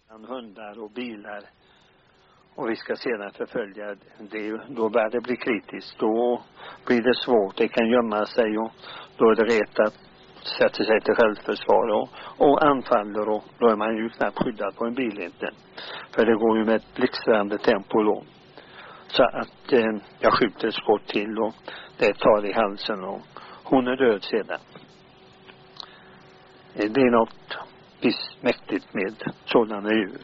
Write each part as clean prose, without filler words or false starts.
hundar och bilar. Och vi ska sedan förfölja det. Då börjar det bli kritiskt. Då blir det svårt. Det kan gömma sig och då är det rätt att sätta sig till självförsvar och anfaller och då är man ju knappt skyddad på en bil inte. För det går ju med ett blixtrande tempo då. Så att jag skjuter ett skott till och det tar i halsen och hon är död sedan. Det är något visst mäktigt med sådana djur.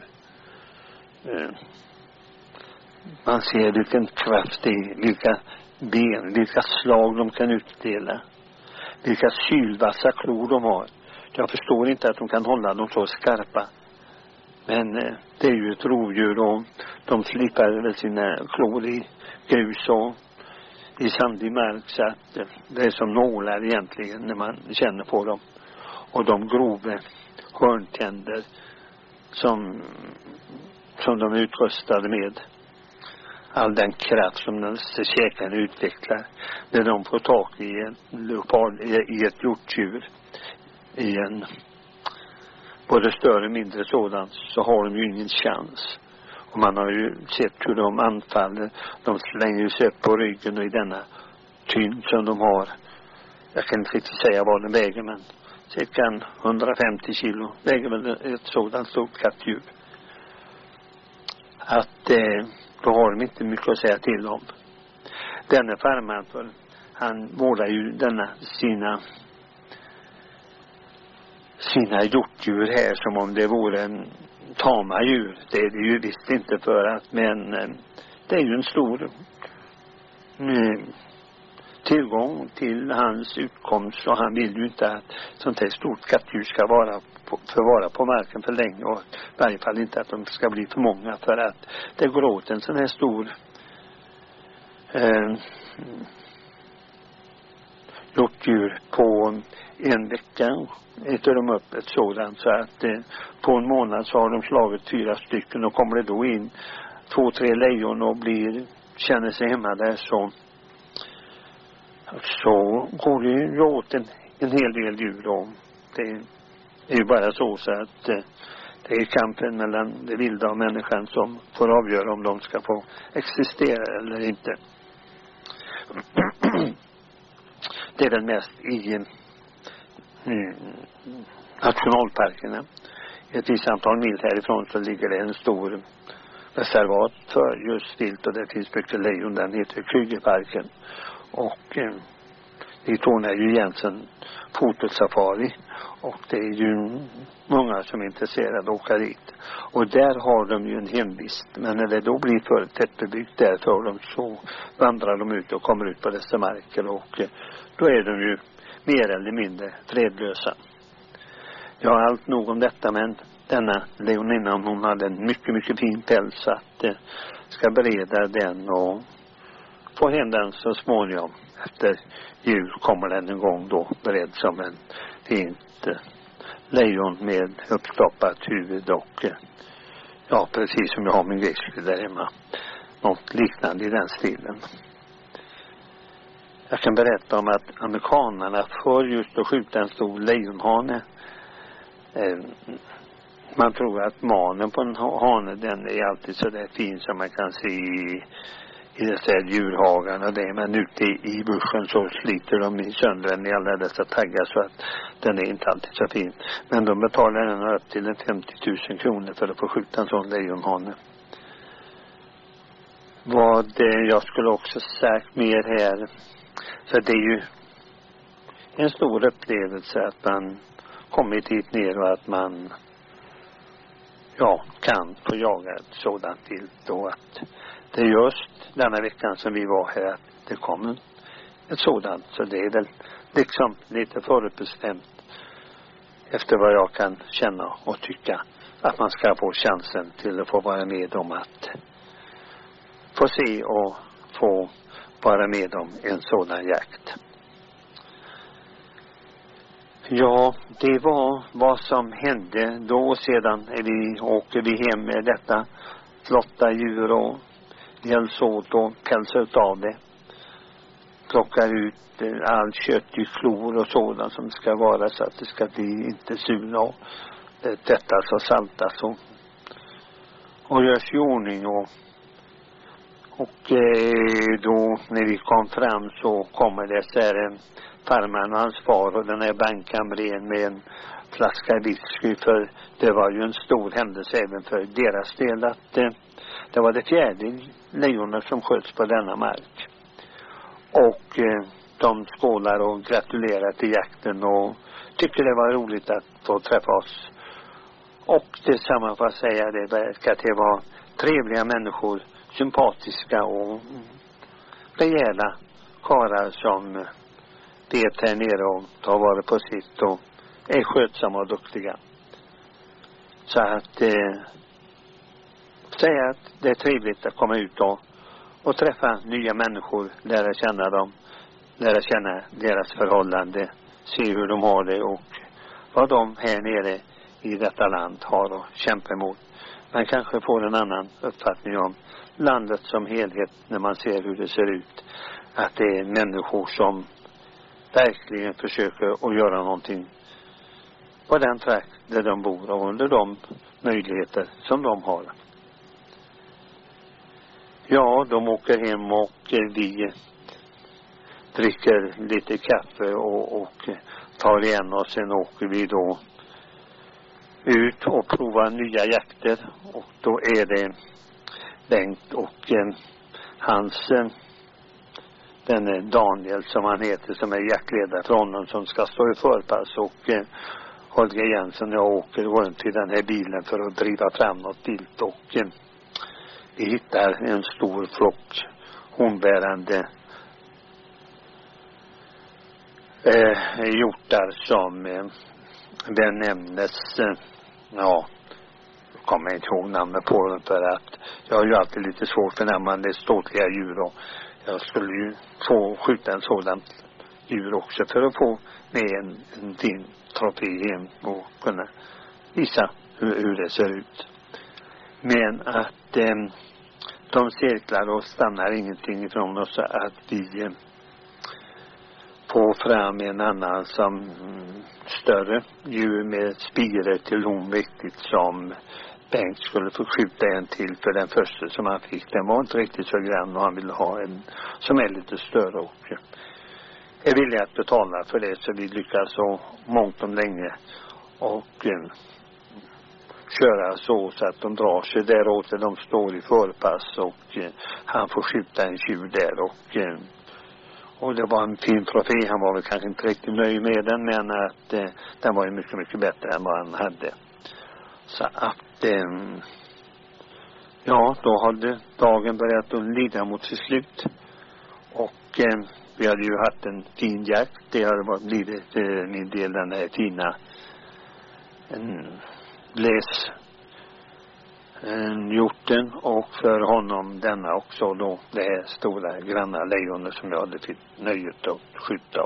Man ser vilken kraft det är, vilka ben, vilka slag de kan utdela. Vilka sylvassa klor de har. Jag förstår inte att de kan hålla dem så skarpa. Men det är ju ett rovdjur och de slipar väl sina klor i grus och i sandig mark så att det är som nålar egentligen när man känner på dem. Och de grova hörntänder som de är utrustade med. All den kraft som den käkarna utvecklar. När de får tag i en leopard, i ett hjortdjur. I en både större och mindre sådan så har de ju ingen chans. Och man har ju sett hur de anfaller. De slänger sig upp på ryggen och i denna tyngd som de har. Jag kan inte riktigt säga vad den väger men cirka 150 kilo väger väl ett sådant stort kattdjur. Att då har de inte mycket att säga till om. Denna farmaren för han vårdar ju sina hjortdjur här som om det vore en tama djur. Det är det ju visst inte för att men det är ju en stor tillgång till hans utkomst och han vill ju inte att sånt här stort kattdjur ska förvara på marken för länge och i varje fall inte att de ska bli för många för att det går åt en sån här stor hjortdjur på en vecka äter de upp ett sådant så att på en månad så har de slagit 4 stycken och kommer det då in 2-3 lejon och känner sig hemma där så går det ju åt en hel del djur då. Det är ju bara så att det är kampen mellan det vilda och människan som får avgöra om de ska få existera eller inte. Det är väl mest i nationalparkerna. Ett visst antal mil härifrån så ligger det en stor reservat för just vilt och det finns mycket lejon. Den heter Krügerparken. Och det tonar ju Jensen fotosafari och det är ju många som är intresserade att åka dit. Och där har de ju en hemvist. Men när det då blir för tättbebyggt där för dem så vandrar de ut och kommer ut på dessa marker och då är de ju mer eller mindre fredlösa. Jag har allt nog om detta men denna lejoninnan hon hade en mycket mycket fin päls så att ska bereda den och få hem den så småningom. Efter jul kommer den en gång då beredd som en fint lejon med uppstoppat huvud och ja precis som jag har min grizzly där hemma. Något liknande i den stilen. Jag kan berätta om att amerikanerna för just att skjuta en stor lejonhane. Man tror att manen på en hane den är alltid så där fin som man kan se i dessa djurhagen och det. Men ute i buschen så sliter de i söndren i alla dessa taggar så att den är inte alltid så fin. Men de betalar den upp till 50 000 kronor för att få skjuta en sån lejonhane. Vad jag skulle också sagt mer här. Så det är ju en stor upplevelse att man kommit hit ner och att man kan få jaga ett sådant vilt och att det är just denna veckan som vi var här att det kommer ett sådant. Så det är väl liksom lite förutbestämt efter vad jag kan känna och tycka att man ska få chansen till att få vara med om att få se och få vara med om en sådan jakt. Ja, det var vad som hände då. Sedan åker vi hem med detta flotta djur och hjälps åt och pälsar ut av det. Plockar ut all kött i klor och sådant som ska vara så att det ska bli inte sula och detta så salta så och görs i ordning och då när vi kom fram så kommer det så här farmaren och hans far och den här bankkamrern med en flaska whisky, för det var ju en stor händelse även för deras del att det var det 4:e lejonet som sköts på denna mark. Och de skålar och gratulerar till jakten och tycker det var roligt att få träffa oss. Och detsamma får jag säga, det verkar till vara trevliga människor, sympatiska och rejäla karlar som vet här nere och tar vara på sitt och är skötsamma och duktiga. Så att säga att det är trevligt att komma ut och träffa nya människor, lära känna dem, lära känna deras förhållande, se hur de har det och vad de här nere i detta land har att kämpa emot. Man kanske får en annan uppfattning om landet som helhet när man ser hur det ser ut. Att det är människor som verkligen försöker att göra någonting på den trakt där de bor och under de möjligheter som de har. Ja, de åker hem och vi dricker lite kaffe och tar igen och sen åker vi då ut och provar nya jakter och då är det Bengt och hans den Daniel som han heter som är jaktledare för honom som ska stå i förpass och Holger Jensen och jag åker runt i den här bilen för att driva fram något vilt och vi hittar en stor flock honbärande hjortar som benämnes jag kommer inte ihåg namnet på dem för att jag har ju alltid lite svårt för när man är ståtliga djur och jag skulle ju få skjuta en sådan djur också för att få med en fin trofé hem och kunna visa hur det ser ut. Men att de cirklar och stannar ingenting ifrån oss att vi får fram en annan som större djur med spirer till hon riktigt som Bengt skulle få skjuta en till för den första som han fick. Den var inte riktigt så grann och han ville ha en som är lite större och är villig att betala för det så vi lyckas så mångt om länge och köra så att de drar sig däråt där de står i förpass och han får skjuta en tjur där och det var en fin trofé. Han var väl kanske inte riktigt nöjd med den men att den var ju mycket, mycket bättre än vad han hade. Så att ja, då hade dagen börjat att lida mot sitt slut och vi hade ju haft en fin jakt. Det hade varit blivit min del den här fina bläs hjorten och för honom denna också då det här stora granna lejonet som jag hade fått nöjet att skjuta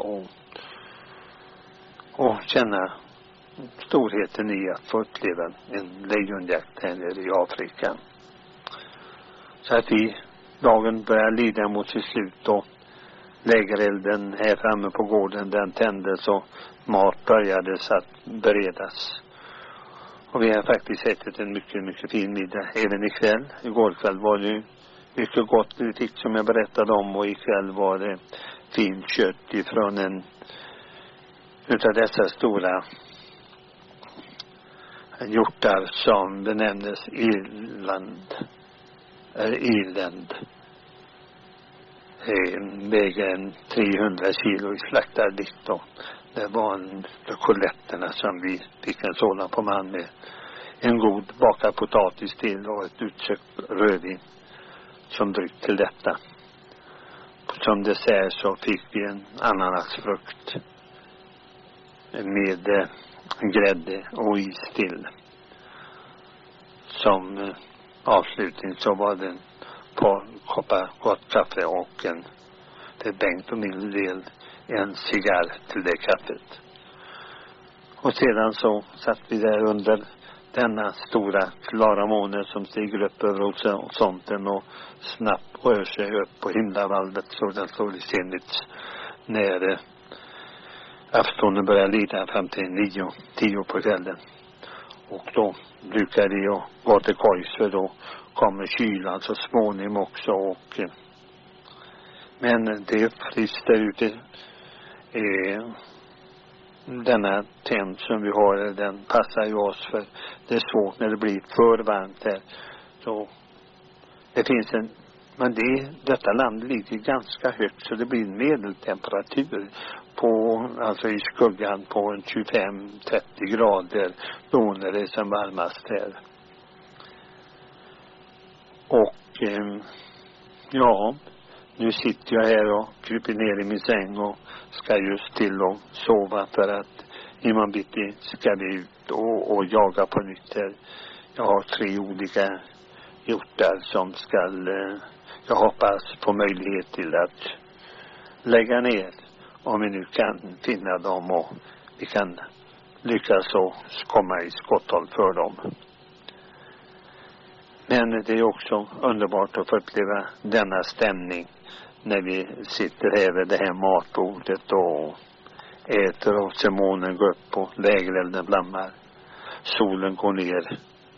och känna storheten i att få uppleva en lejonjakt här nere i Afrika. Så att dagen börjar lida mot sitt slut och lägerelden här framme på gården den tändes och mat började så att beredas. Och vi har faktiskt ätit en mycket, mycket fin middag även ikväll. Igår kväll var det mycket gott vi fick som jag berättade om och ikväll var det fint kött ifrån en utav dessa stora hjortar som benämnes Irland. Väger 300 kilo i slaktad vikt och det var en koletterna som vi fick en sådan på man med en god bakad potatis till och ett utsökt rödvin som dryck till detta. Som dessert så fick vi en ananasfrukt med grädde och is till. Som avslutning så var det en par koppar gott kaffe och för Bengt och min del en cigarr till det kaffet. Och sedan så satt vi där under denna stora klara måne som stiger upp över horisonten och snabbt rör sig upp på himlavalvet så den står i senigt när aftonen börjar lida fram till 9-10 på kvällen. Och då brukar vi ju gå till kojs, för då kommer kylan så småningom också. Och men det är friskt där ute. Denna tent som vi har, den passar ju oss, för det är svårt när det blir för varmt här. Så det finns men detta land ligger ganska högt, så det blir en medeltemperatur på, alltså i skuggan på en 25-30 grader då när det är som varmast här. Och ja, nu sitter jag här och kryper ner i min säng och ska just till och sova, för att imorgon bitti ska vi ut och jaga på nytt här. Jag har 3 olika hjortar som jag hoppas få möjlighet till att lägga ner, om vi nu kan finna dem och vi kan lyckas och komma i skotthåll för dem. Men det är också underbart att få uppleva denna stämning när vi sitter här vid det här matbordet och äter och ser månen gå upp och lägerelden flammar. Solen går ner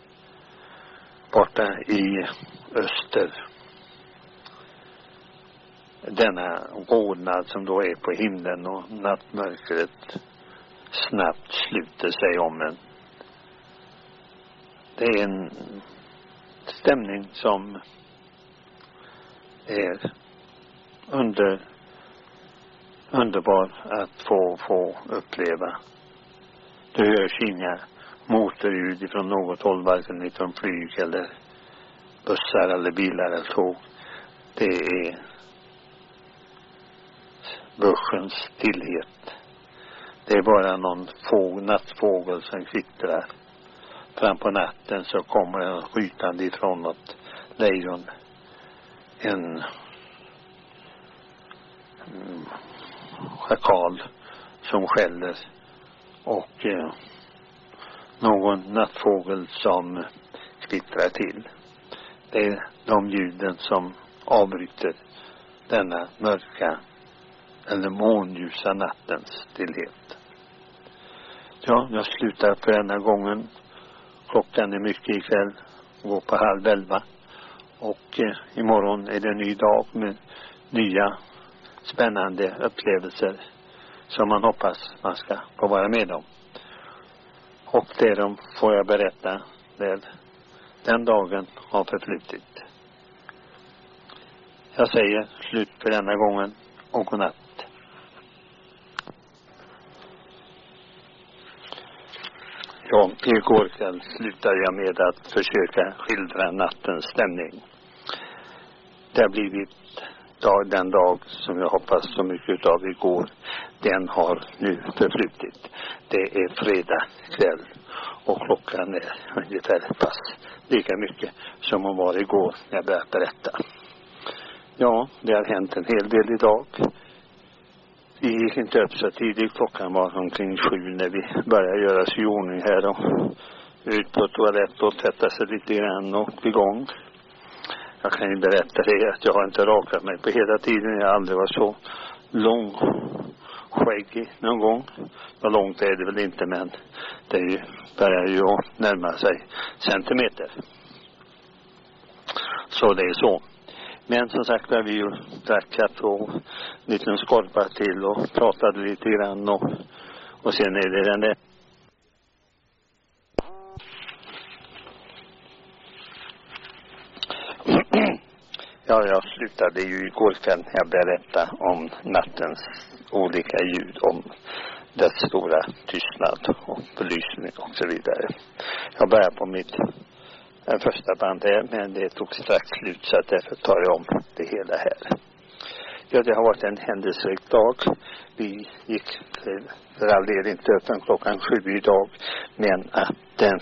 borta i öster. Denna rodnad som då är på himlen och nattmörkret snabbt sluter sig om en. Det är en stämning som är underbar att få uppleva. Det hörs inga motorljud från något håll, varken från flyg eller bussar eller bilar eller tåg. Det är buschens stillhet. Det är bara någon nattfågel som kvittrar. Fram på natten så kommer den skjutande ifrån något lejon. En schakal som skäller och någon nattfågel som kvittrar till. Det är de ljuden som avbryter denna mörka eller månljusa nattens stillhet. Ja, jag slutar för denna gången. Klockan är mycket ikväll, går på 10:30, och imorgon är det en ny dag med nya spännande upplevelser som man hoppas man ska få vara med om. Och därom får jag berätta när den dagen har förflutit. Jag säger slut för denna gången och godnatt. Ja, igår kväll slutade jag med att försöka skildra nattens stämning. Det har blivit den dag som jag hoppas så mycket av igår. Den har nu förflutit. Det är fredag kväll och klockan är ungefär pass lika mycket som hon var igår när jag började berätta. Ja, det har hänt en hel del idag. Vi gick inte upp så tidigt. Klockan var omkring 7 när vi började göra sig i ordning här och ut på toalett och tvätta sig lite grann och igång. Jag kan ju berätta det att jag har inte rakat mig på hela tiden. Jag har aldrig varit så långskäggig någon gång. Så långt är det väl inte, men det börjar ju att närma sig centimeter. Så det är så. Men som sagt var vi ju drack kaffe och en liten skorpa till och pratade lite grann och sen är det den där. Ja, jag slutade ju igår kväll jag berättade om nattens olika ljud, om dess stora tystnad och belysning och så vidare. Jag började på mitt första band här, men det tog strax slut så att därför tar jag om det hela här. Ja, det har varit en händelserik dag. Vi gick för all del inte öppen klockan 7 idag, men att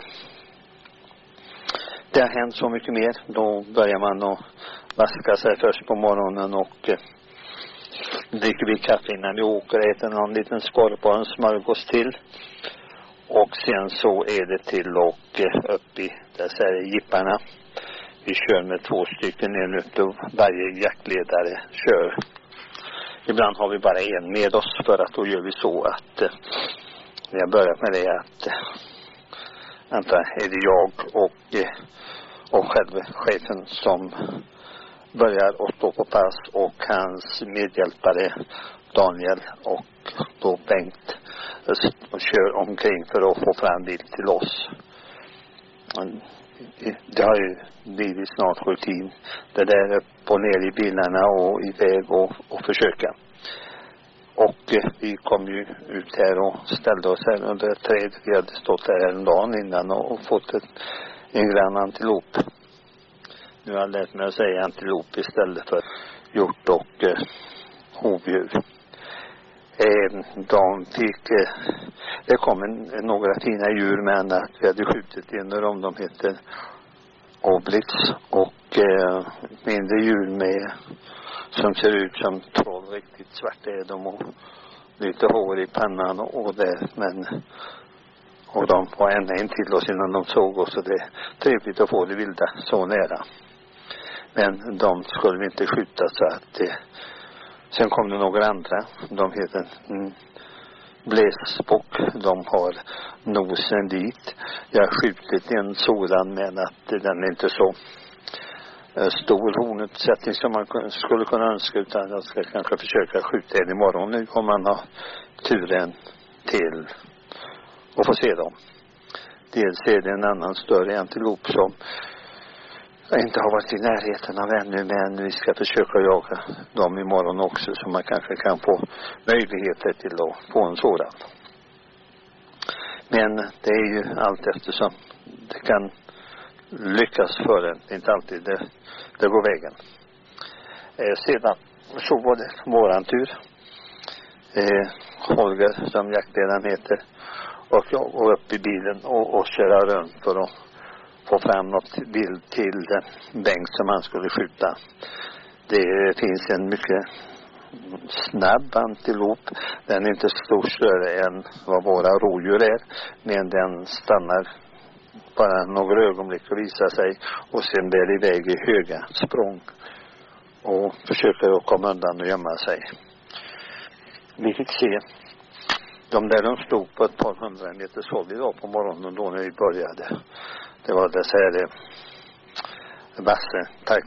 det har hänt så mycket mer. Då börjar man att vaska sig först på morgonen och dricker vi kaffe innan vi åker, äter någon liten skorpa och en smörgås till. Och sen så är det till och upp i dessa jipparna. Vi kör med 2 stycken, en utav varje jaktledare kör. Ibland har vi bara en med oss, för att då gör vi så att vi har börjat med det att Vänta, är det jag och själva chefen som börjar att stå på pass och hans medhjälpare Daniel och då Bengt och kör omkring för att få fram bil till oss. Det har ju blivit snart rutin. Det där upp och ner i bilarna och iväg och försöka. Och vi kom ju ut här och ställde oss här under ett träd. Vi hade stått här en dag innan och fått en grann antilop. Nu har jag lärt mig att säga antilop istället för hjort och hovdjur. Det kom några fina djur med att vi hade skjutit en av dem. De heter Obelix och mindre djur med som ser ut som troll, riktigt svarta är de och lite hår i pannan och det, men och de var ända in till oss innan de såg oss, och det är trevligt att få det vilda så nära. Men de skulle vi inte skjuta, så att sen kom det några andra. De heter Bläsbock. De har nosen dit. Jag har skjutit en sådan, men att den är inte så stor hornutsättning som man skulle kunna önska, utan jag ska kanske försöka skjuta en imorgon nu om man har turen till att få se dem. Dels är det en annan större antilop som jag inte har varit i närheten av ännu, men vi ska försöka jaga dem imorgon också, så man kanske kan få möjligheter till att få en sådan. Men det är ju allt eftersom det kan lyckas för en. Det är inte alltid det går vägen. Sedan så var det våran tur. Holger, som jaktledaren heter, och jag går upp i bilen och köra runt för att få fram något bild till Bengt som han skulle skjuta. Det finns en mycket snabb antilop. Den är inte stor större än vad våra rådjur är, men den stannar bara några ögonblick och visar sig, och sen bär iväg i höga språng och försöker att komma undan och gömma sig. Vi fick se de där, de stod på ett par 100 meters håll idag på morgonen då när vi började. Det var dessa här vasse,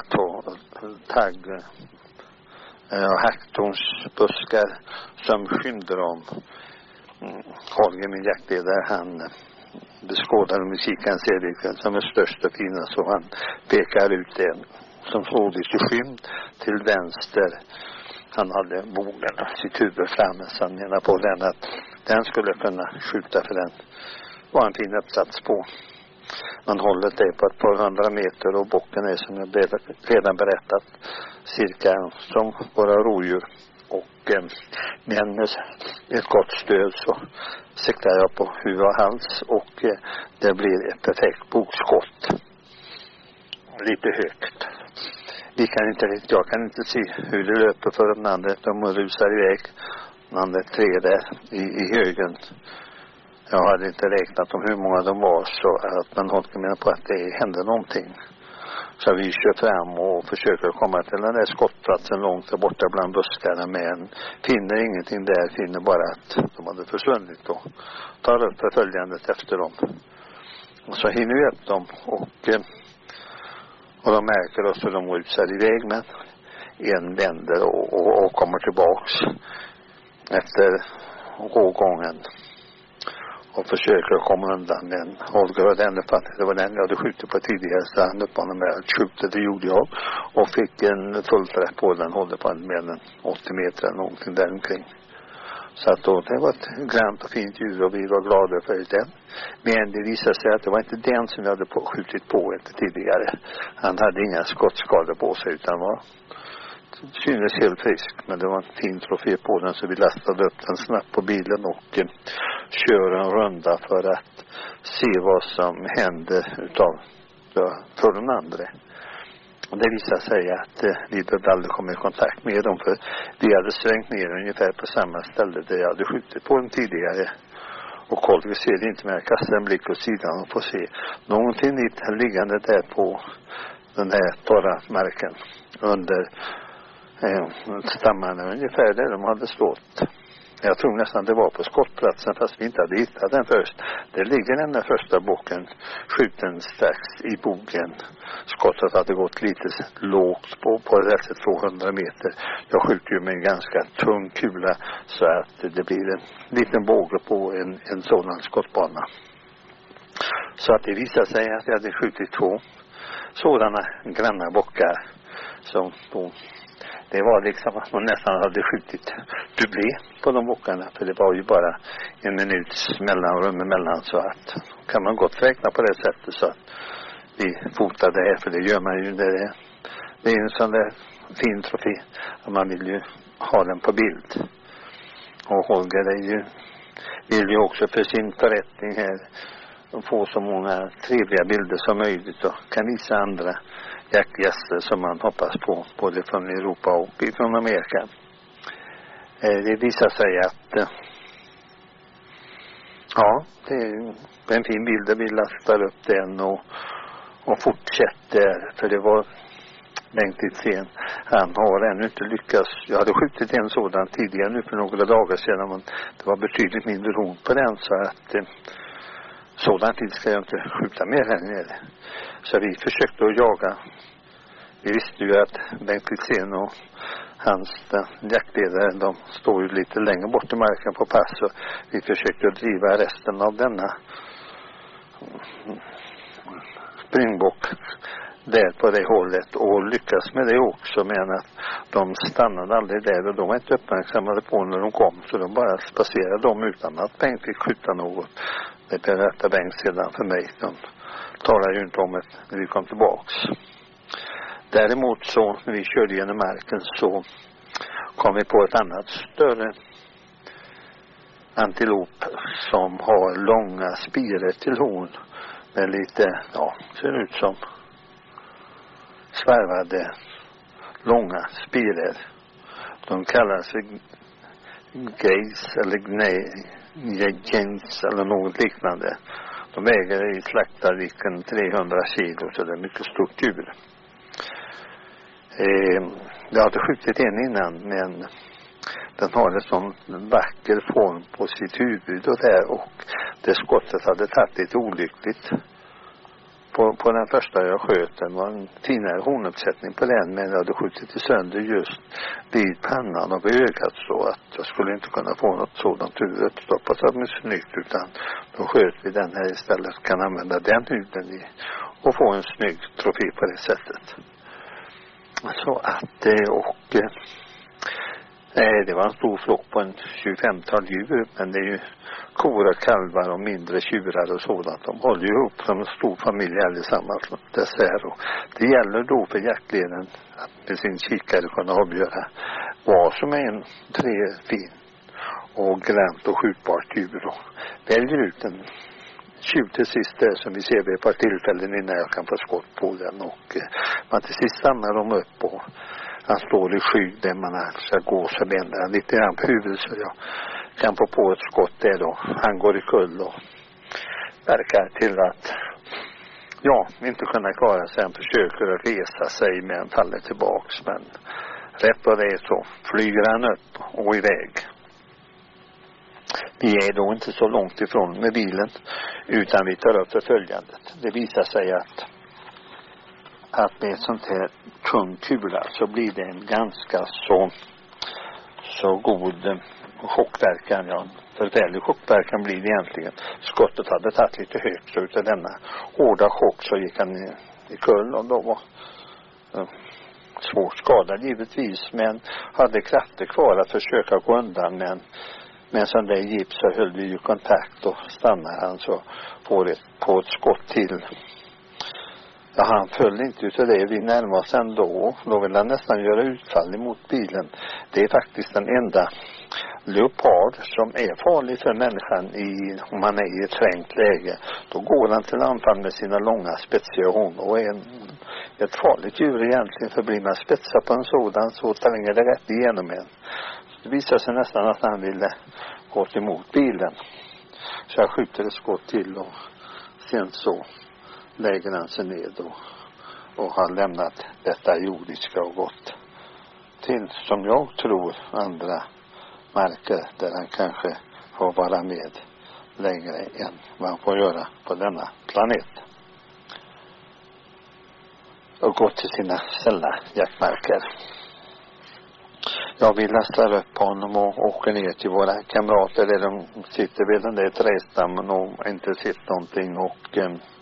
hacktornsbuskar som skymde dem. Holger, min jaktledare, han beskådade musiken, ser vilken som är störst och finast, så han pekar ut en som såg lite skymd till vänster. Han hade bågen, sitt huvud framme, så han menade på den att den skulle kunna skjuta, för den var en fin uppsats på. Man håller det på ett par 100 meter, och bocken är, som jag redan berättat, cirka som våra rådjur. Och med ett gott stöd så siktar jag på huvud och hals, och det blir ett perfekt bokskott. Lite högt. Jag kan inte se hur det löper för den andra. De rusar iväg. Den andra tre där i högen. Jag hade inte räknat om hur många de var, så att man håller med på att det hände någonting. Så vi kör fram och försöker komma till den där skottplatsen långt där borta bland buskarna, men finner ingenting där, finner bara att de hade försvunnit, och tar upp förföljandet efter dem. Och så hinner vi upp dem, och de märker oss, och de rusar iväg, men en vänder och kommer tillbaks efter rågången och försöker komma undan. Men Holger var den uppfattningen, det var den jag hade skjutit på tidigare, så han uppmanade mig att skjuta. Det gjorde jag och fick en full träff på den, håller på med en 80 meter eller någonting där omkring. Så att då, det var ett grant och fint djur, och vi var glada för den. Men det visade sig att det var inte den som jag hade skjutit på inte tidigare. Han hade inga skottskador på sig, utan var synes helt frisk. Men det var en fin trofé på den, så vi lastade upp den snabbt på bilen och kör en runda för att se vad som händer för den andra. Och det visade sig att vi behövde aldrig komma i kontakt med dem, för vi hade svängt ner ungefär på samma ställe där jag hade skjutit på den tidigare. Och Holger ser det inte, men jag kastar en blick åt sidan och får se någonting liggande där på den här torra marken under stammarna, ungefär där de hade stått. Jag tror nästan det var på skottplatsen fast vi inte hade hittat den först. Det ligger den där första bocken skjuten strax i bogen. Skottet hade gått lite lågt på rätt 200 meter. Jag skjuter ju med en ganska tung kula så att det blir en liten båge på en sådan skottbana. Så att det visade sig att jag hade skjutit 2 sådana granna bockar som då, det var liksom att man nästan hade skjutit dublé på de bockarna, för det var ju bara 1 minuts mellanrum emellan, så att kan man gott räkna på det sättet så att vi fotade det här, för det gör man ju det är en sån där fin trofé och man vill ju ha den på bild. Och Holger vill ju också för sin förrättning här få så många trevliga bilder som möjligt och kan visa andra jaktgäster som man hoppas på, både från Europa och från Amerika. Det visar sig att ja, det är en fin bild, vi lastar upp den och fortsätter, för det var Bengt Witzén. Han har ännu inte lyckats. Jag hade skjutit en sådan tidigare nu för några dagar sedan, men det var betydligt mindre ron på den, så att sådan tid ska jag inte skjuta mer här nere. Så vi försökte att jaga. Vi visste ju att Bengt Witzén och hans jaktledare, de står ju lite längre bort i marken på pass, och vi försökte att driva resten av denna springbock där på det hållet och lyckas med det också, men att de stannade aldrig där och de var inte uppmärksammade på när de kom, så de bara spasserade dem utan att Bengt fick skjuta något. Det berättar Bengt sedan för mig. De talar ju inte om det när vi kom tillbaks. Däremot så när vi körde genom marken så kom vi på ett annat större antilop som har långa spirer till horn med lite, ja, ser ut som svarvade långa spirer. De kallas för geis eller gens eller något liknande. De väger i slaktarviken 300 kilo, så det är mycket stort djur. Jag hade skjutit en innan, men den har en sån vacker form på sitt huvud och där, och det skottet hade tagit lite olyckligt. På den första jag sköt, den var en finare hornuppsättning på den, men jag hade skjutit sönder just vid pannan och ögat, så att jag skulle inte kunna få något sådant huvud uppstoppat av mig snyggt, utan då sköt vi den här istället, kan använda den huden och få en snygg trofé på det sättet. Så att det var en stor flock på en 25-tal djur, men det är ju kor och kalvar och mindre tjurar och sådant. De håller ju ihop som en stor familj allesammans dessär, och det gäller då för jaktleden att med sin kikare kunna avgöra vad som är en fin och gränt och skjutbart djur, och väljer ut en tjuv till sist där som vi ser vid ett par tillfällen innan jag kan få skott på den, och man till sist stannar dem upp och han står i skydd där man ska gå, så vänder han lite grann på huvudet så jag kan få på ett skott där då. Han går i kull och verkar till att inte kunna klara sig. Han försöker att resa sig men han faller tillbaks, men rätt vad det är så flyger han upp och iväg. Vi är då inte så långt ifrån med bilen, utan vi tar upp förföljandet. Det visar sig att med ett sånt här tung kula så blir det en ganska så god chockverkan. Ja, förfärlig chockverkan blir det egentligen. Skottet hade tagit lite högt, så utav denna hårda chock så gick han i kull, och då var svårt skadad givetvis, men hade krafter kvar att försöka gå undan, men med en sån där gips så höll vi ju kontakt, och stannade han så på ett skott till. Ja, han föll inte utav det. Vi närmade oss ändå. Då vill han nästan göra utfall emot bilen. Det är faktiskt den enda leopard som är farlig för människan om man är i ett trängt läge. Då går han till anfall med sina långa spetsiga horn, och är ett farligt djur egentligen, för blir man spetsad på en sådan så tränger det rätt igenom en. Det visar sig nästan att han ville gå emot bilen. Så jag skjuter ett skott till, och sen så lägger han sig ned och har lämnat detta jordiska och gått till, som jag tror, andra marker där han kanske får vara med längre än vad han får göra på denna planet. Och gå till sina ställa jaktmarker. Ja, vi lastar upp honom och åker ner till våra kamrater där de sitter vid den där trädstammen och inte sett någonting. Och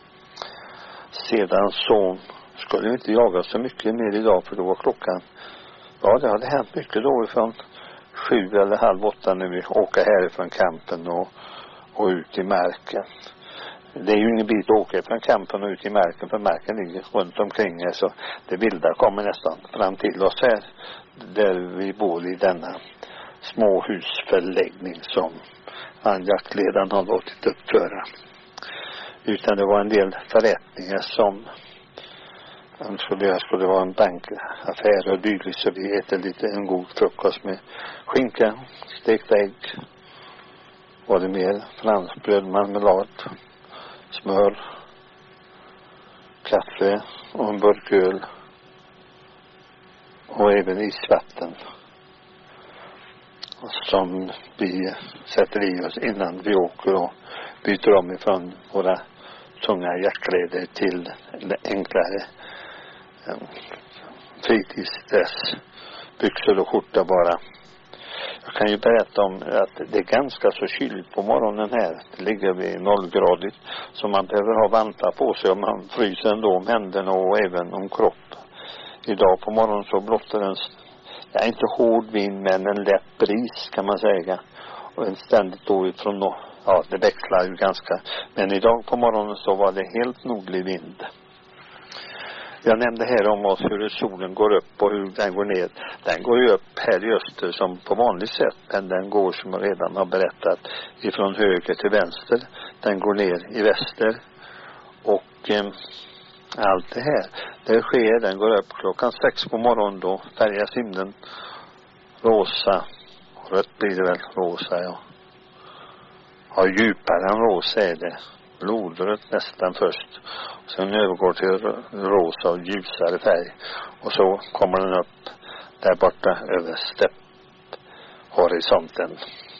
sedan så skulle vi inte jaga så mycket mer idag, för då var klockan, ja, det hade hänt mycket då ifrån 7 eller halv 8 när vi åker härifrån campen och ut i marken. Det är ju ingen bit att åka från campen och ut i marken, för marken ligger runt omkring här, så det vilda kommer nästan fram till oss här där vi bor i denna småhusförläggning som jaktledaren har låtit uppföra. Utan det var en del förrättningar som skulle vara en bankaffär och dylikt, så vi äter en god frukost med skinka, stekt ägg, var det mer franskbröd, marmelad, smör, kaffe och en burk öl och även isvatten som vi sätter i oss innan vi åker och byter om ifrån våra tunga jackkläder till enklare fritidsdress, byxor och skjorta bara. Jag kan ju berätta om att det är ganska så kyligt på morgonen här. Det ligger vid 0-gradigt, så man behöver ha vantar på sig och man fryser ändå om händerna och även om kroppen. Idag på morgonen så blåser en, ja, inte hård vind men en lätt bris kan man säga. Och en ständigt då ifrån, ja, det växlar ju ganska. Men idag på morgonen så var det helt nordlig vind. Jag nämnde här om oss hur solen går upp och hur den går ner. Den går ju upp här i öster som på vanligt sätt, men den går, som jag redan har berättat, ifrån höger till vänster. Den går ner i väster. Och allt det här, det sker, den går upp klockan 6 på morgonen, då färgas himlen rosa. Rött blir det väl, rosa, ja. Ja, djupare än rosa är det. Blodrött nästan först. Sen övergår till rosa och ljusare färg. Och så kommer den upp där borta över stepphorisonten.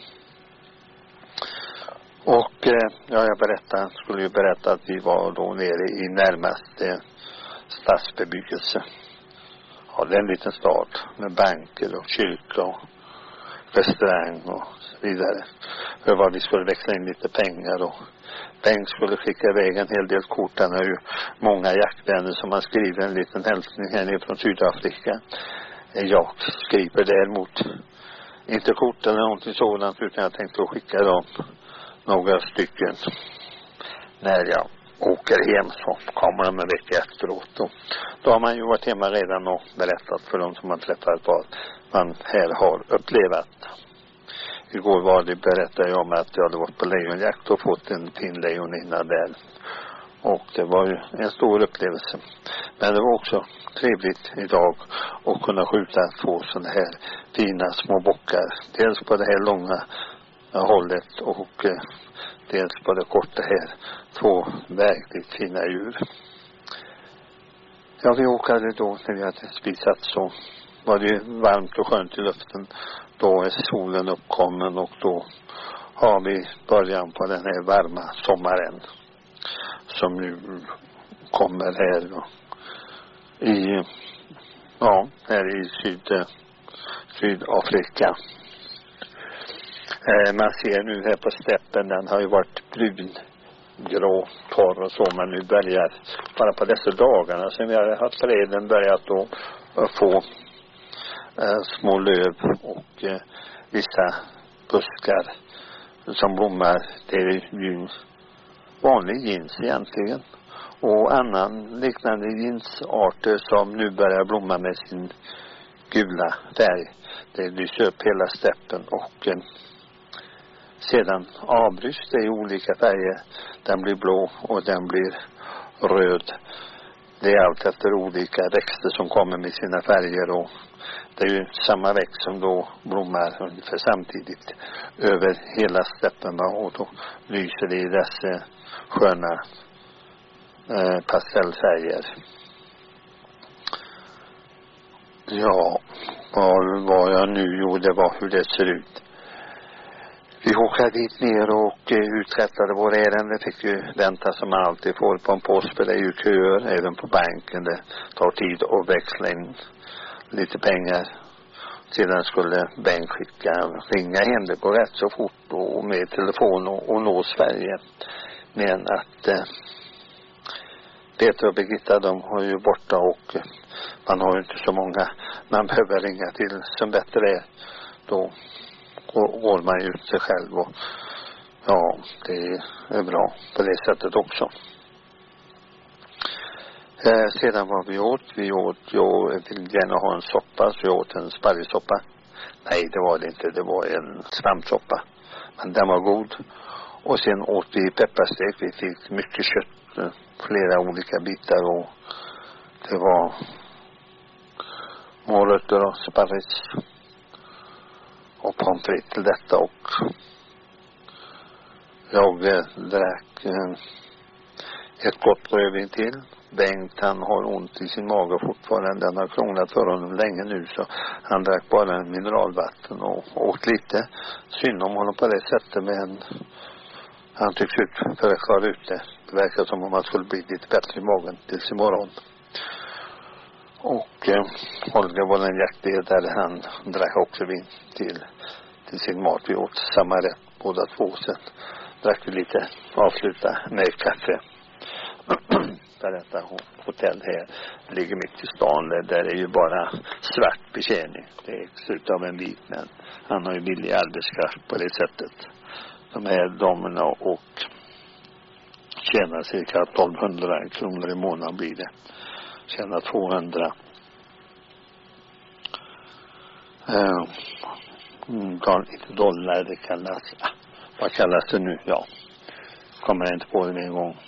Och ja, skulle ju berätta att vi var då nere i närmaste stadsbebyggelse. Ja, det är en liten stad med banker och kyrka och restaurang och så vidare. För vad vi skulle växla in lite pengar, och Bengt skulle skicka iväg en hel del kort. Han har ju många jaktvänner som har skrivit en liten hälsning här nere från Sydafrika. Jag skriver däremot inte kort eller någonting sådant, utan jag tänkte att skicka dem några stycken när jag åker hem, så kommer de en vecka efteråt. Och då har man ju varit hemma redan och berättat för dem som man träffat vad man här har upplevat. Igår berättade jag om att jag hade varit på lejonjakt och fått en fin lejoninna där. Och det var ju en stor upplevelse. Men det var också trevligt idag att kunna skjuta 2 sådana här fina små bockar. Dels på det här långa hållet och dels på det korta här. 2 verkligt fina djur. Ja, vi åkade då när vi hade spisat, så var det varmt och skönt i luften. Då är solen uppkommen och då har vi början på den här varma sommaren som nu kommer här i, ja, här i Sydafrika. Man ser nu här på steppen, den har ju varit brungrå, torr och så, men nu börjar bara på dessa dagarna sen vi har haft träden börjat då få små löv och vissa buskar som blommar. Det är ju vanlig jeans egentligen, och annan liknande jeansarter som nu börjar blomma med sin gula färg. Det lyser upp hela steppen och sedan avbryts det i olika färger. Den blir blå och den blir röd. Det är allt efter olika växter som kommer med sina färger, och det är ju samma växt som då blommar ungefär samtidigt över hela steppen, och då lyser det i dessa sköna pastellfärger. Ja, vad var jag nu? Jo, det var hur det ser ut Vi åkte dit ner och uträttade våra ärenden. Fick ju vänta som man alltid får på en post, för det är ju köer även på banken. Det tar tid att växla in lite pengar. Sedan skulle Bengt ringa hem. Det går rätt så fort och med telefon och nå Sverige. Men att Peter och Birgitta, de har ju borta och man har ju inte så många man behöver ringa till som bättre är. Då går man ut sig själv och ja, det är bra på det sättet också. Sedan var jag vill gärna ha en soppa, så jag åt en sparrissoppa. Nej, det var det inte, det var en svampsoppa. Men den var god. Och sen åt vi pepparstek, vi fick mycket kött, flera olika bitar, och det var morötter och sparris och pommes frites till detta, och jag drack ett gott rödvin till. Bengt, han har ont i sin mage fortfarande. Den har krånglat för honom länge nu, så han drack bara mineralvatten och åt lite. Synd om honom på det sättet, men han tycks ut för att klara ut det. Det verkar som om han skulle bli lite bättre i magen tills imorgon. Och Holger var en jaktledare, han drack också vin till sin mat. Vi åt samma rätt båda två, sen drack vi lite, avsluta med kaffe. Där detta hotell här ligger mitt i stan, där är ju bara svart betjäning. Det är slut av en vit, men han har ju billig arbetskraft på det sättet. De här damerna och tjänar cirka 1200 kronor i månaden blir det. Tjänar 200 inte dollar, det kallas, vad kallas det nu? Ja, kommer jag inte på det en gång.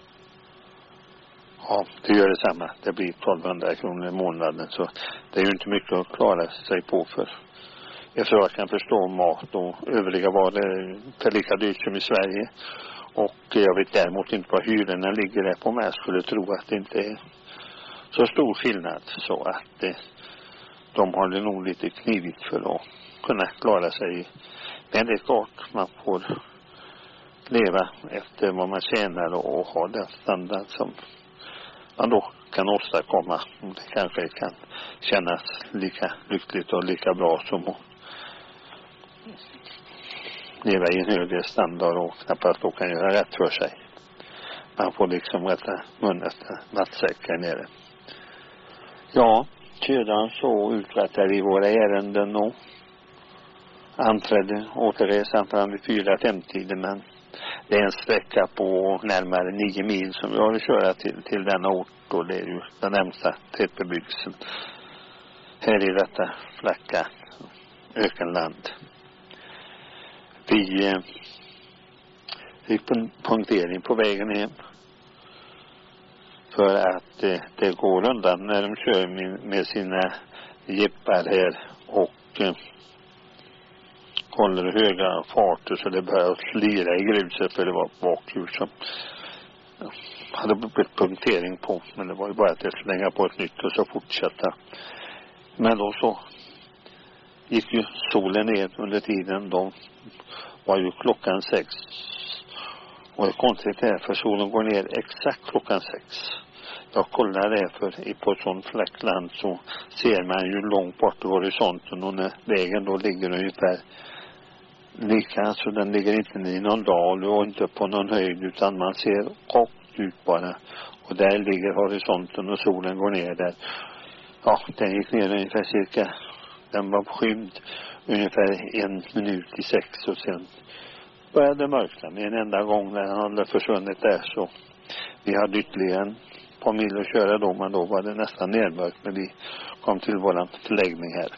Ja, det gör detsamma. Det blir 1200 kronor i månaden, så det är ju inte mycket att klara sig på för. Efter vad jag kan förstå, mat och övriga varor är lika dyrt som i Sverige. Och jag vet däremot inte vad hyrorna ligger där på, men jag skulle tro att det inte är så stor skillnad, så att de har det nog lite knivigt för att kunna klara sig. Men det är klart, man får leva efter vad man tjänar och ha den standard som man då kan åstadkomma. Det kanske kan kännas lika lyckligt och lika bra som att leva i en högre standard och knappast då kan göra rätt för sig. Man får liksom rätta mun efter nattsäcken nere. Ja, sedan så uträttade vi våra ärenden och anträdde återresan fram vid 4-5-tiden, men det är en sträcka på närmare 9 mil som jag vill köra till denna ort, och det är ju den närmsta tätbebyggelsen här i detta flacka ökenland. Vi fick en punktering på vägen hem för att det går undan när de kör med sina jeppar här och håller höga farter så det börjar slira i gruset, för det var bakhjul som hade blivit punktering på, men det var ju bara att slänga på ett nytt och så fortsätta. Men då så gick ju solen ner under tiden. De var ju klockan 6, och det är konstigt här, för solen går ner exakt klockan 6. Jag kollar det, för på ett sånt fläckland så ser man ju långt bort i horisonten, och när vägen då ligger ungefär lika, så den ligger inte i någon dal och inte på någon höjd, utan man ser rakt ut bara, och där ligger horisonten och solen går ner där. Ja, den gick ner ungefär cirka, den var skymd ungefär 1 minut i 6, och sen började mörkna med en enda gång när han hade försvunnit där. Så vi hade ytterligare en par mil att köra då, men då var det nästan nermörkt när vi kom till våran förläggning här.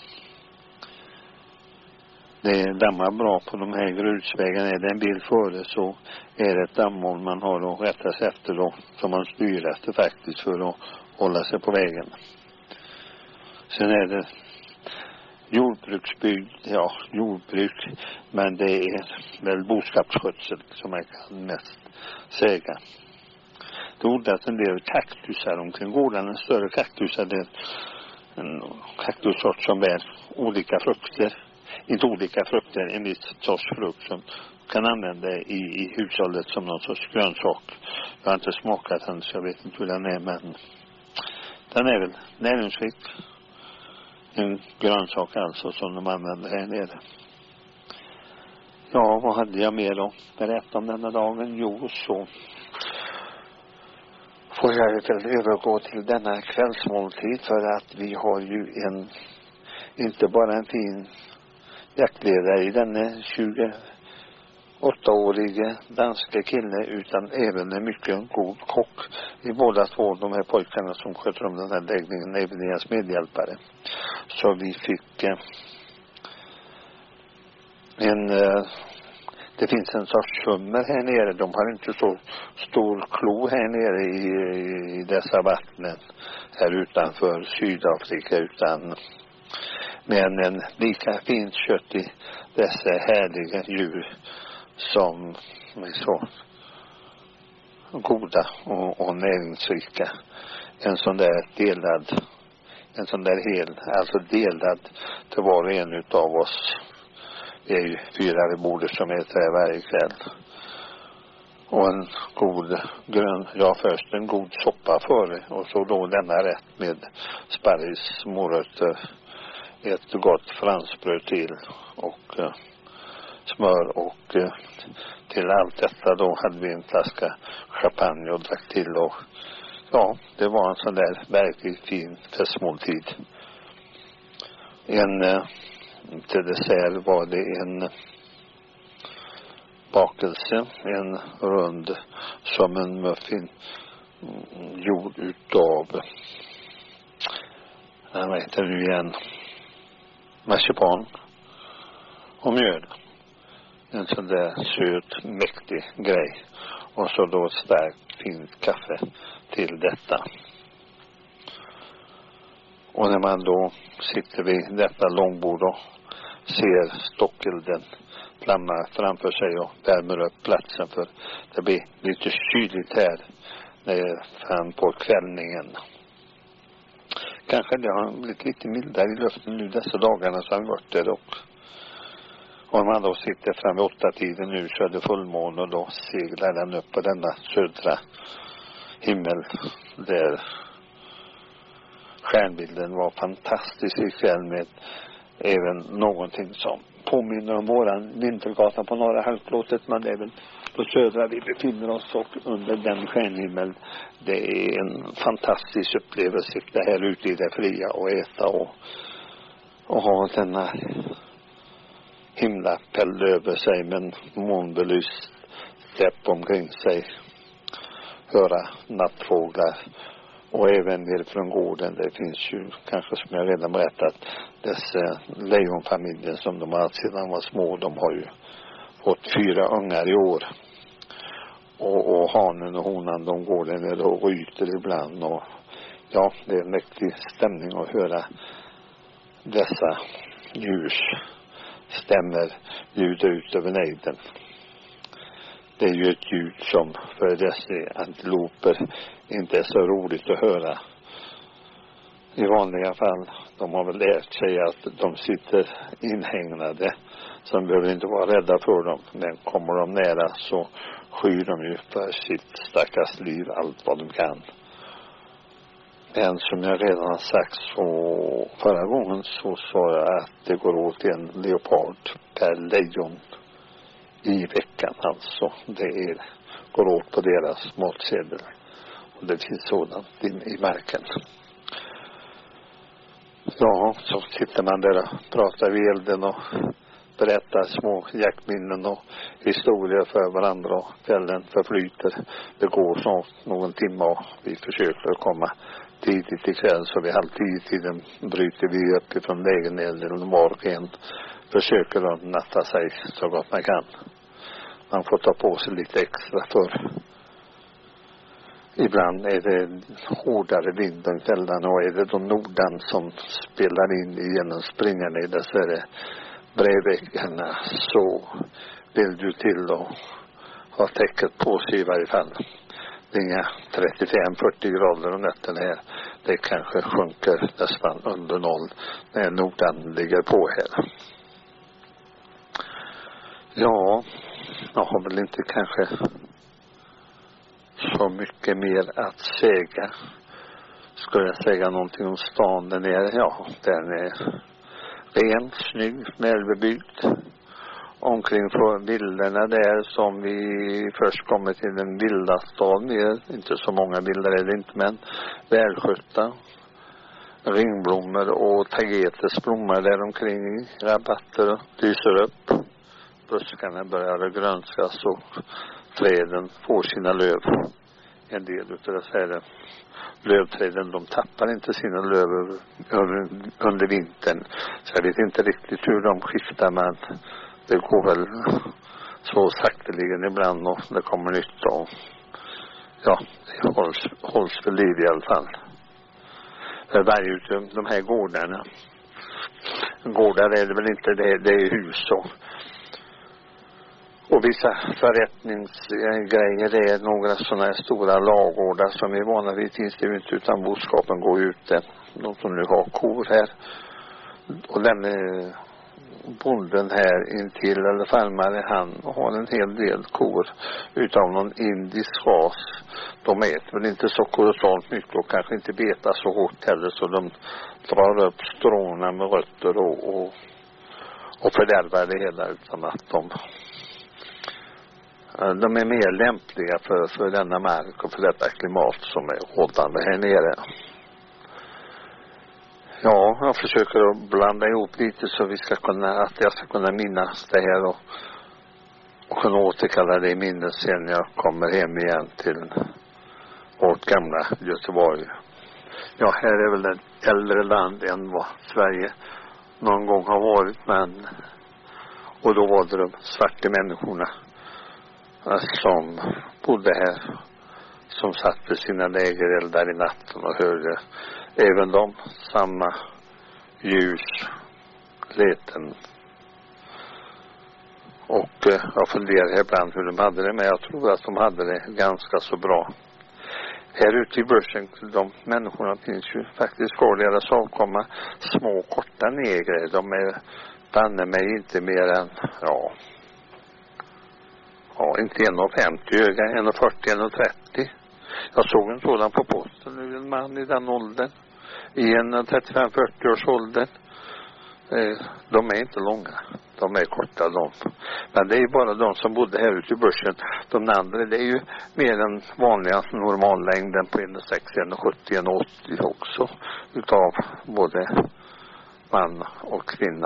Det dammar bra på de här grusvägarna. Är det en bil före så är det ett dammmål man har att rätta sig efter då, som man styr efter faktiskt för att hålla sig på vägen. Sen är det jordbruksbygd, ja, jordbruk, men det är väl boskapsskötsel som man kan mest säga. Det odlas en del kaktusar omkring gården, en större kaktusar där, en kaktussort som bär olika frukter. inte olika frukter, en viss sorts frukt som kan använda i hushållet som någon sorts grönsak. Jag har inte smakat den så jag vet inte hur den är, men den är väl näringsrik. En grönsak alltså som de använder här nere. Ja, vad hade jag mer då? Berätta om denna dagen. Jo, så får jag väl övergå till denna kvällsmåltid för att vi har ju inte bara en fin jaktledare i denna 28-årige danska kille utan även en mycket god kock i båda två de här pojkarna som sköter om den här läggningen, även deras medhjälpare. Så vi fick det finns en sorts hummer här nere. De har inte så stor klo här nere i dessa vattnen här utanför Sydafrika, utan men en lika fint kött i dessa härliga djur som är så goda och näringsrika. En sån där alltså delad till var och en utav oss. Det är ju 4 vid bordet som äter här varje kväll. Och en god först en god soppa före och så då denna rätt med sparris, morötter, ett gott franskbröd till och smör och till allt detta då hade vi en flaska champagne och drack till och ja, det var en sån där verkligt fin festmåltid. Till dessert var det en bakelse, en rund som en muffin gjord utav vad heter det igen, marsipan och mjöl. En sån där söt, mäktig grej. Och så då starkt fint kaffe till detta. Och när man då sitter vid detta långbord och ser stockelden flamma framför sig och värmer upp platsen, för det blir lite kyligt här fram på kvällningen. Kanske det har blivit lite mildare i luften nu dessa dagarna som har varit där och om man då sitter fram vid 8-tiden nu så är det fullmåne och då seglar den upp på denna södra himmel där stjärnbilden var fantastisk ikväll med även någonting som påminner om våran vintergata på norra halvklotet, men det är väl på södra vi befinner oss och under den stjärnhimmel. Det är en fantastisk upplevelse att sitta här ute i det fria och äta och ha denna himlapeld över sig med en månbelyst släpp omkring sig, höra nattfåglar och även nere från gården. Det finns ju kanske som jag redan berättat dessa lejonfamiljen som de har sedan var små. De har ju fått 4 ungar i år och hanen och honan de går där nere och ryter ibland och ja, det är en mäktig stämning att höra dessa djurs stämmer ljuda ut över nejden. Det är ju ett ljud som för dessa antiloper inte är så roligt att höra. I vanliga fall, de har väl lärt sig att de sitter inhägnade, så de behöver inte vara rädda för dem. Men kommer de nära så skyr de ju för sitt stackars liv allt vad de kan. Men som jag redan har sagt så förra gången så sa jag att det går åt en leopard per lejon i veckan alltså. Det går åt på deras matsedel. Och det finns sådant i marken. Ja, så sitter man där och pratar vid elden och berättar små jaktminnen och historier för varandra och kvällen förflyter. Det går snart någon timme och vi försöker komma tidigt ikväll, så vid 9:30 bryter vi upp ifrån lägenheten och var och en försöker att natta sig så gott man kan. Man får ta på sig lite extra för ibland är det hårdare vind än kvällarna och är det då nordan som spelar in genom springarna så är det brevveckorna så vill du till och ha täcket på sig i varje fall. Det är inga 35-40 grader om nätten här. Det kanske sjunker nästan under 0 när nordan ligger på här. Ja, jag har väl inte kanske så mycket mer att säga. Skulle jag säga någonting om stan där nere? Ja, den är ren, snygg, välbebyggd. Omkring på bilderna där som vi först kommer till den vilda staden. Inte så många bilder är det inte, men välskötta. Ringblommor och tagetesblommor där omkring i rabatter och lyser upp. Buskarna börjar grönskas och träden får sina löv. En del utav det här lövträden, de tappar inte sina löv under vintern. Så jag vet inte riktigt hur de skiftar, men det går väl så sakteligen ibland och det kommer nytt och ja, det hålls för liv i alla fall. Varje utav de här gårdarna. Gårdar är det väl inte, det är hus och vissa förrättningsgrejer. Det är några sådana här stora lagårdar som är vana vid. Finns det ju inte, utan boskapen går ute. De som nu har kor här. Och den bonden här intill, eller farmare, han har en hel del kor utav någon indisk ras. De äter väl inte så kolossalt mycket och kanske inte betar så hårt heller, så de drar upp stråna med rötter och fördärvar det hela, utan att de är mer lämpliga för denna mark och för detta klimat som är rådande här nere. Ja, jag försöker att blanda ihop lite så att jag ska kunna minnas det här och kunna återkalla det i minnes sen jag kommer hem igen till vårt gamla Göteborg. Ja, här är väl ett äldre land än vad Sverige någon gång har varit, men och då var det de svarta människorna som bodde här, som satt vid sina lägereldar i natten och hörde även de samma ljus, leten. Och jag funderar ibland hur de hade det, men jag tror att de hade det ganska så bra. Här ute i börsen, de människorna finns ju faktiskt kvar, deras avkomma, små korta negrer. De är banne mig inte mer än, inte 1,50 öga, 1,40, 1,30. Jag såg en sådan på posten nu, en man i den åldern. I en 35-40 års ålder. De är inte långa. De är korta de. Men det är ju bara de som bodde här ute i börsen. De andra, det är ju mer än vanliga normallängden på 1,60, 1,70, 1,80 också. Utav både man och kvinna.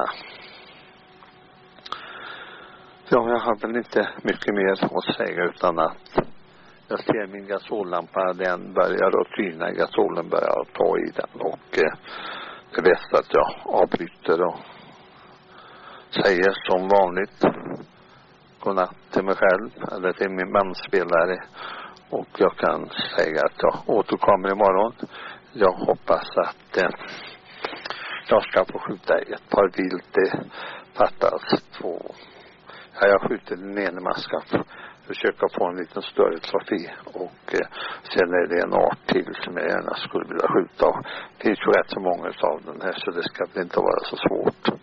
Ja, jag har väl inte mycket mer att säga, utan att jag ser min gasollampa, den börjar att tyna, gasolen börjar att ta i den, och det är bäst att jag avbryter och säger som vanligt godnatt till mig själv eller till min bandspelare, och jag kan säga att jag återkommer imorgon. Jag hoppas att jag ska få skjuta ett par vilt. Det fattas 2. Ja, jag skjuter den ena maskan. Försöka få en liten större trofé, och sen är det en art till som jag gärna skulle vilja skjuta. Det finns ju rätt så många av den här, så det ska väl inte vara så svårt.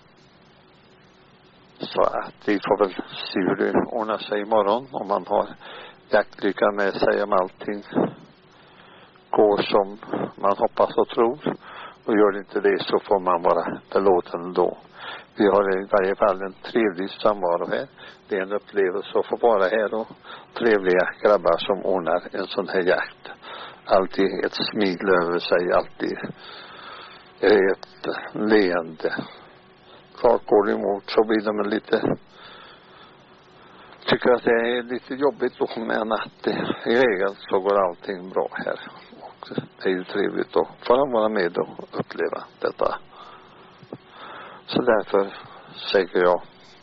Så att vi får väl se hur det ordnar sig imorgon, om man har jaktlycka med sig, om allting går som man hoppas och tror. Och gör det inte det, så får man vara belåten då. Vi har i varje fall en trevlig samvaro här. Det är en upplevelse att få vara här, och trevliga grabbar som ordnar en sån här jakt. Alltid ett smil över sig, alltid ett leende. Klart går det emot, så blir de lite, tycker att det är lite jobbigt då, men att i regel så går allting bra här. Och det är ju trevligt att få vara med och uppleva detta. Så därför säger jag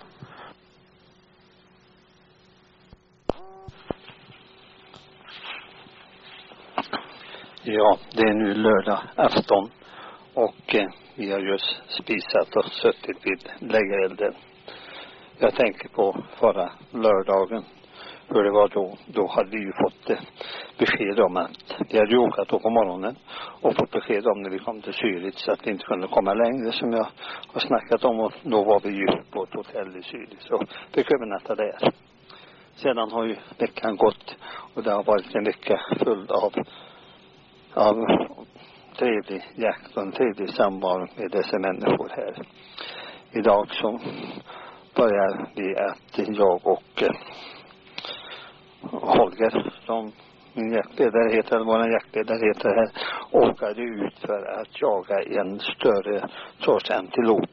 ja, det är nu lördag afton, och vi har just spisat och suttit vid lägerelden. Jag tänker på förra lördagen, För det var då hade vi ju fått besked om att vi hade åkat då på morgonen och fått besked om när vi kom till Zürich så att vi inte kunde komma längre som jag har snackat om, och då var vi ju på ett hotell i Zürich så fick övernatta där. Sedan har ju veckan gått och det har varit en vecka full av trevlig jakt och en trevlig samvaro med dessa människor här. Idag så börjar vi att jag och Holger, som min jaktledare heter, eller vår jaktledare heter här, åkade ut för att jaga en större sorts antilop.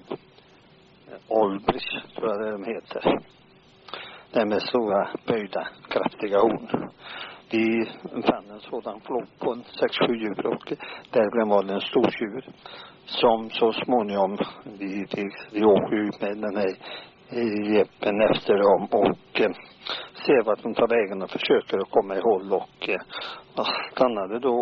Olbrich tror jag det de heter. Den med stora, böjda, kraftiga horn. Vi fann en sådan flock på 6-7 djur och där var det en stor djur som så småningom vi åker ut med den här jeppen efter dem och ser vart de tar vägen och försöker att komma i håll och stannade då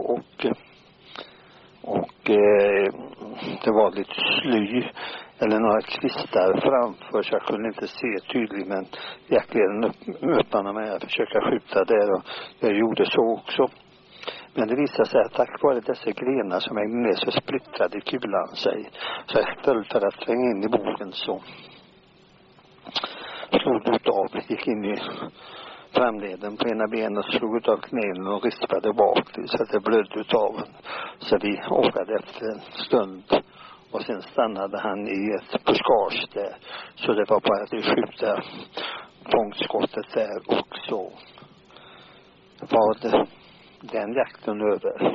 och det var lite sly eller några kvistar framför så jag kunde inte se tydligt, men jaktledaren öppnade mig att försöka skjuta där och jag gjorde så också. Men det visade sig att tack vare dessa grenar som hängde ner så splittrade kulan sig. Så istället för att tränga in i bogen så slog det ut av, gick in i framleden på ena benet, slog ut av knälen och rispade bak så att det blödde ut av. Så vi åkade efter en stund och sen stannade han i ett buskage där. Så det var bara att skjuta fångstskottet där och så var det den jakten över.